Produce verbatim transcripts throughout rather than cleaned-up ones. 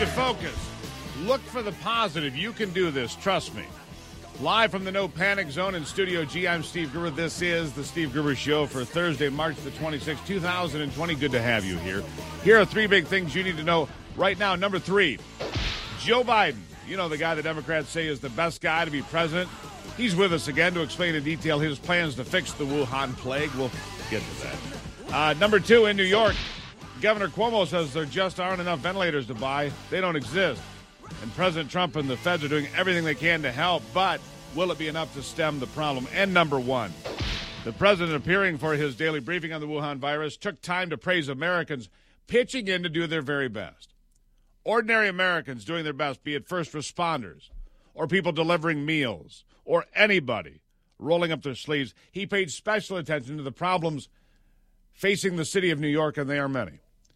to focus. Look for the positive. You can do this. Trust me. Live from the No Panic Zone in Studio G, I'm Steve Gruber. This is the Steve Gruber Show for Thursday, March the twenty-sixth, two thousand twenty. Good to have you here. Here are three big things you need to know right now. Number three, Joe Biden. You know, the guy the Democrats say is the best guy to be president. He's with us again to explain in detail his plans to fix the Wuhan plague. We'll get to that. Uh, number two, in New York, Governor Cuomo says there just aren't enough ventilators to buy. They don't exist. And President Trump and the feds are doing everything they can to help, but will it be enough to stem the problem? And number one, the president, appearing for his daily briefing on the Wuhan virus, took time to praise Americans pitching in to do their very best. Ordinary Americans doing their best, be it first responders or people delivering meals or anybody rolling up their sleeves. He paid special attention to the problems facing the city of New York, and they are many.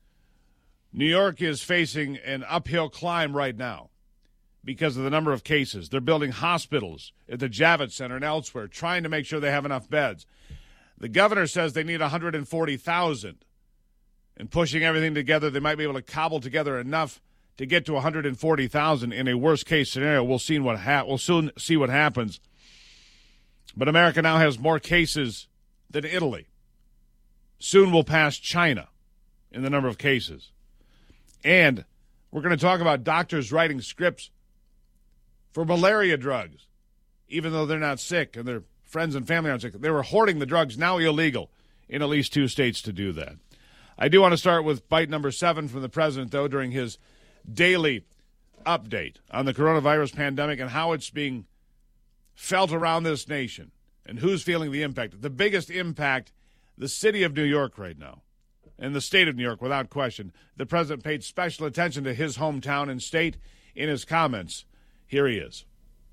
New York is facing an uphill climb right now because of the number of cases. They're building hospitals at the Javits Center and elsewhere, trying to make sure they have enough beds. The governor says they need one hundred forty thousand. And pushing everything together, they might be able to cobble together enough to get to one hundred forty thousand in a worst-case scenario. We'll see what ha- we'll soon see what happens. But America now has more cases than Italy. Soon we'll pass China in the number of cases. And we're going to talk about doctors writing scripts for malaria drugs, even though they're not sick and their friends and family aren't sick. They were hoarding the drugs, now illegal in at least two states to do that. I do want to start with bite number seven from the president, though, during his daily update on the coronavirus pandemic and how it's being felt around this nation and who's feeling the impact. The biggest impact, the city of New York right now. In the state of New York, without question. The president paid special attention to his hometown and state in his comments. Here he is.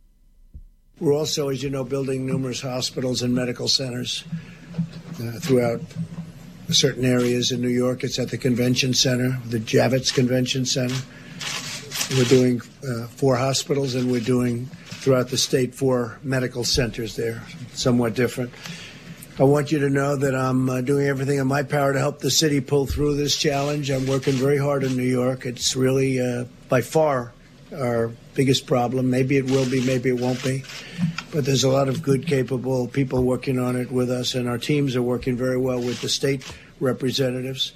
We're also, as you know, building numerous hospitals and medical centers uh, throughout certain areas in New York. It's at the convention center, the Javits Convention Center. We're doing uh, four hospitals, and we're doing throughout the state four medical centers there, somewhat different. I want you to know that I'm uh, doing everything in my power to help the city pull through this challenge. I'm working very hard in New York. It's really, uh, by far, our biggest problem. Maybe it will be, maybe it won't be. But there's a lot of good, capable people working on it with us, and our teams are working very well with the state representatives.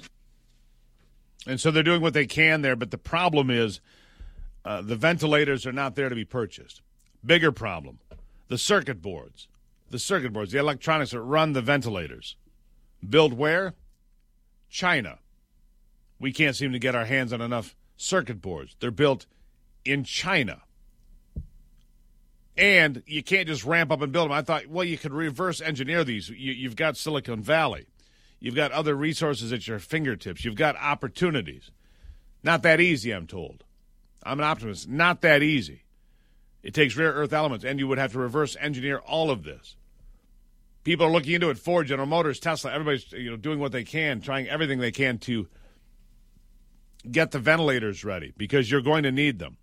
And so they're doing what they can there, but the problem is uh, the ventilators are not there to be purchased. Bigger problem, the circuit boards. The circuit boards, the electronics that run the ventilators. Built where? China. We can't seem to get our hands on enough circuit boards. They're built in China. And you can't just ramp up and build them. I thought, well, you could reverse engineer these. You, you've got Silicon Valley. You've got other resources at your fingertips. You've got opportunities. Not that easy, I'm told. I'm an optimist. Not that easy. It takes rare earth elements, and you would have to reverse engineer all of this. People are looking into it. Ford, General Motors, Tesla, everybody's you know doing what they can, trying everything they can to get the ventilators ready because you're going to need them.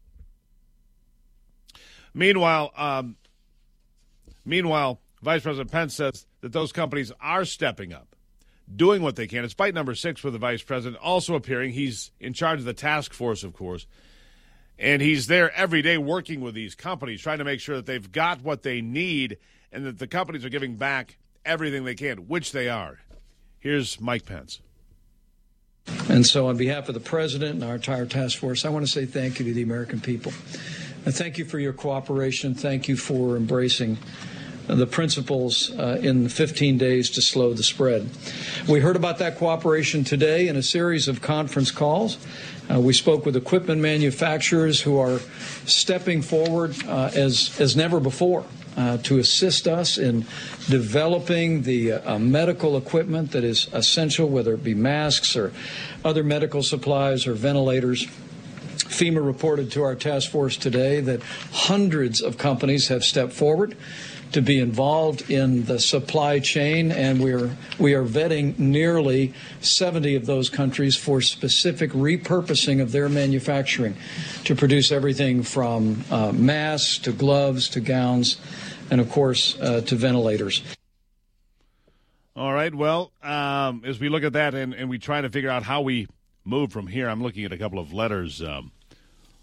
Meanwhile, um, meanwhile, Vice President Pence says that those companies are stepping up, doing what they can. It's bite number six for the Vice President, also appearing. He's in charge of the task force, of course. And he's there every day working with these companies, trying to make sure that they've got what they need and that the companies are giving back everything they can, which they are. Here's Mike Pence. And so on behalf of the president and our entire task force, I want to say thank you to the American people. And thank you for your cooperation. Thank you for embracing the principles uh, in fifteen days to slow the spread. We heard about that cooperation today in a series of conference calls. Uh, we spoke with equipment manufacturers who are stepping forward uh, as, as never before uh, to assist us in developing the uh, medical equipment that is essential, whether it be masks or other medical supplies or ventilators. FEMA reported to our task force today that hundreds of companies have stepped forward to be involved in the supply chain, and we are we are vetting nearly seventy of those countries for specific repurposing of their manufacturing to produce everything from uh, masks to gloves to gowns and, of course, uh, to ventilators. All right, well, um, as we look at that and, and we try to figure out how we move from here, I'm looking at a couple of letters um,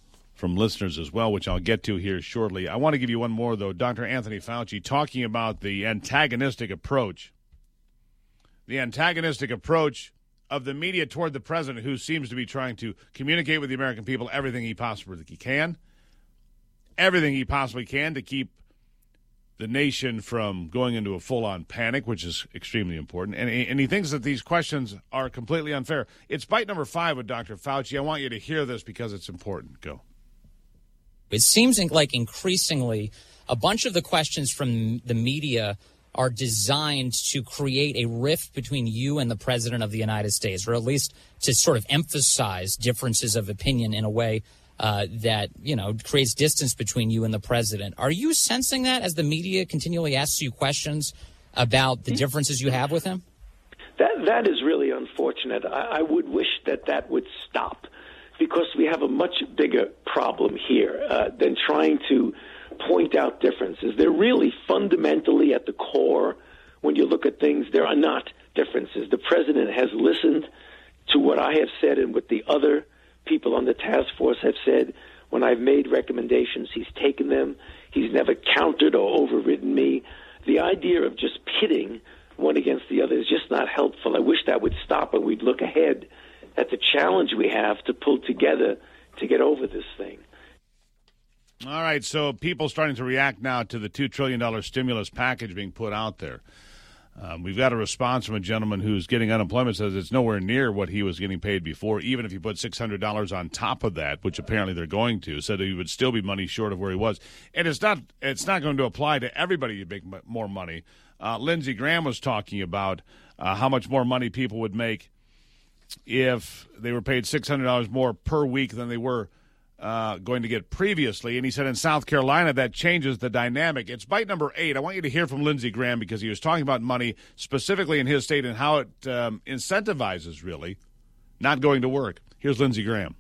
from listeners as well, which I'll get to here shortly. I want to give you one more, though. Doctor Anthony Fauci talking about the antagonistic approach, the antagonistic approach of the media toward the president, who seems to be trying to communicate with the American people everything he possibly can, everything he possibly can to keep the nation from going into a full-on panic, which is extremely important. And, and he thinks that these questions are completely unfair. It's bite number five with Doctor Fauci. I want you to hear this because it's important. Go. It seems like increasingly a bunch of the questions from the media are designed to create a rift between you and the president of the United States, or at least to sort of emphasize differences of opinion in a way Uh, that, you know, creates distance between you and the president. Are you sensing that as the media continually asks you questions about the differences you have with him? That That is really unfortunate. I, I would wish that that would stop, because we have a much bigger problem here uh, than trying to point out differences. They're really fundamentally at the core. When you look at things, there are not differences. The president has listened to what I have said and what the other people on the task force have said. When I've made recommendations, he's taken them. He's never countered or overridden me. The idea of just pitting one against the other is just not helpful. I wish that would stop and we'd look ahead at the challenge we have to pull together to get over this thing. All right, so people starting to react now to the two trillion dollars stimulus package being put out there. Um, we've got a response from a gentleman who's getting unemployment, says it's nowhere near what he was getting paid before, even if you put six hundred dollars on top of that, which apparently they're going to, said he would still be money short of where he was. And it's not it's not going to apply to everybody to make more money. Uh, Lindsey Graham was talking about uh, how much more money people would make if they were paid six hundred dollars more per week than they were Uh, going to get previously. And he said in South Carolina that changes the dynamic. It's bite number eight. I want you to hear from Lindsey Graham, because he was talking about money specifically in his state and how it um, incentivizes, really, not going to work. Here's Lindsey Graham.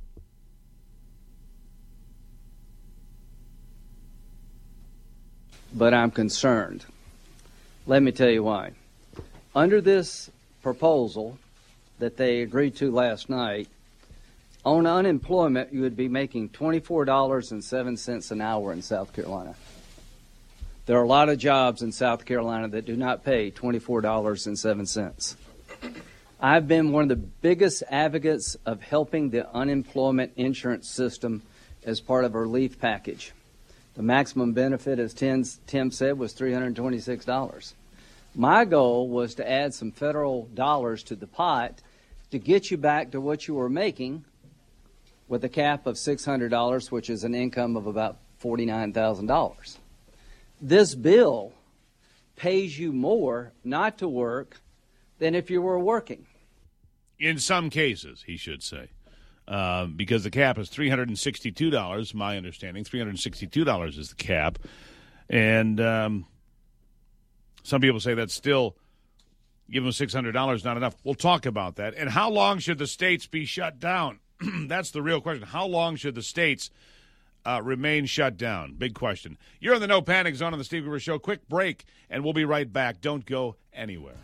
But I'm concerned. Let me tell you why. Under this proposal that they agreed to last night, on unemployment, you would be making twenty-four dollars and seven cents an hour in South Carolina. There are a lot of jobs in South Carolina that do not pay twenty-four dollars and seven cents. I've been one of the biggest advocates of helping the unemployment insurance system as part of a relief package. The maximum benefit, as Tim said, was three hundred twenty-six dollars. My goal was to add some federal dollars to the pot to get you back to what you were making, with a cap of six hundred dollars, which is an income of about forty-nine thousand dollars. This bill pays you more not to work than if you were working. In some cases, he should say, uh, because the cap is three hundred sixty-two dollars, my understanding. three hundred sixty-two dollars is the cap. And um, some people say that's still, give them six hundred dollars, not enough. We'll talk about that. And how long should the states be shut down? That's the real question. How long should the states uh, remain shut down? Big question. You're in the No Panic Zone on the Steve Gruber Show. Quick break, and we'll be right back. Don't go anywhere.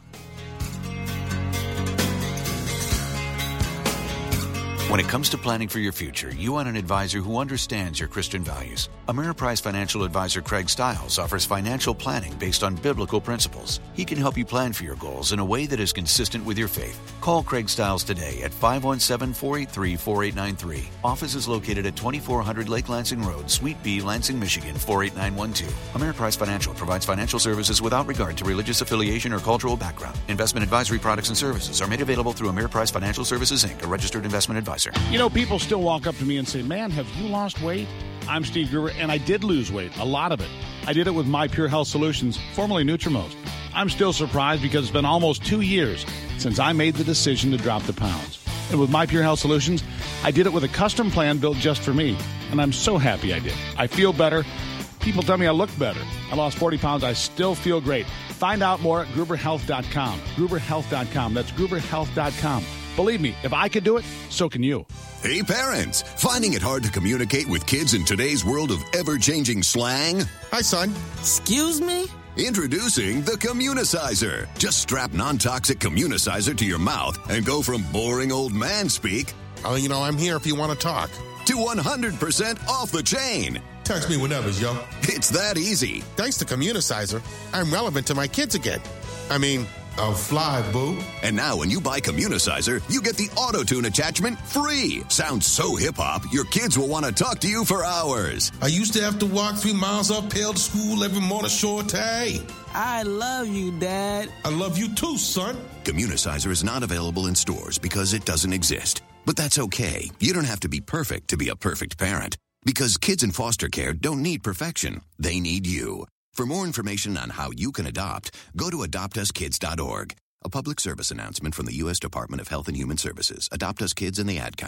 When it comes to planning for your future, you want an advisor who understands your Christian values. Ameriprise financial advisor Craig Stiles offers financial planning based on biblical principles. He can help you plan for your goals in a way that is consistent with your faith. Call Craig Stiles today at five one seven, four eight three, four eight nine three. Office is located at twenty-four hundred Lake Lansing Road, Suite B, Lansing, Michigan, four eight nine one two. Ameriprise Financial provides financial services without regard to religious affiliation or cultural background. Investment advisory products and services are made available through Ameriprise Financial Services, Incorporated, a registered investment advisor. You know, people still walk up to me and say, man, have you lost weight? I'm Steve Gruber, and I did lose weight, a lot of it. I did it with My Pure Health Solutions, formerly Nutrimost. I'm still surprised because it's been almost two years since I made the decision to drop the pounds. And with My Pure Health Solutions, I did it with a custom plan built just for me. And I'm so happy I did. I feel better. People tell me I look better. I lost forty pounds. I still feel great. Find out more at Gruber Health dot com. Gruber Health dot com. That's Gruber Health dot com. Believe me, if I could do it, so can you. Hey, parents, finding it hard to communicate with kids in today's world of ever-changing slang? Hi, son. Excuse me? Introducing the Communicizer. Just strap non-toxic Communicizer to your mouth and go from boring old man speak. Oh, you know, I'm here if you want to talk. to one hundred percent off the chain. Text me whenever, yo. It's that easy. Thanks to Communicizer, I'm relevant to my kids again. I mean, I'm fly, boo. And now when you buy Communicizer, you get the auto-tune attachment free. Sounds so hip-hop, your kids will want to talk to you for hours. I used to have to walk three miles uphill to school every morning, short day. I love you, Dad. I love you too, son. Communicizer is not available in stores because it doesn't exist. But that's okay. You don't have to be perfect to be a perfect parent. Because kids in foster care don't need perfection. They need you. For more information on how you can adopt, go to adopt us kids dot org. A public service announcement from the U S Department of Health and Human Services. Adopt Us Kids and the Ad Council.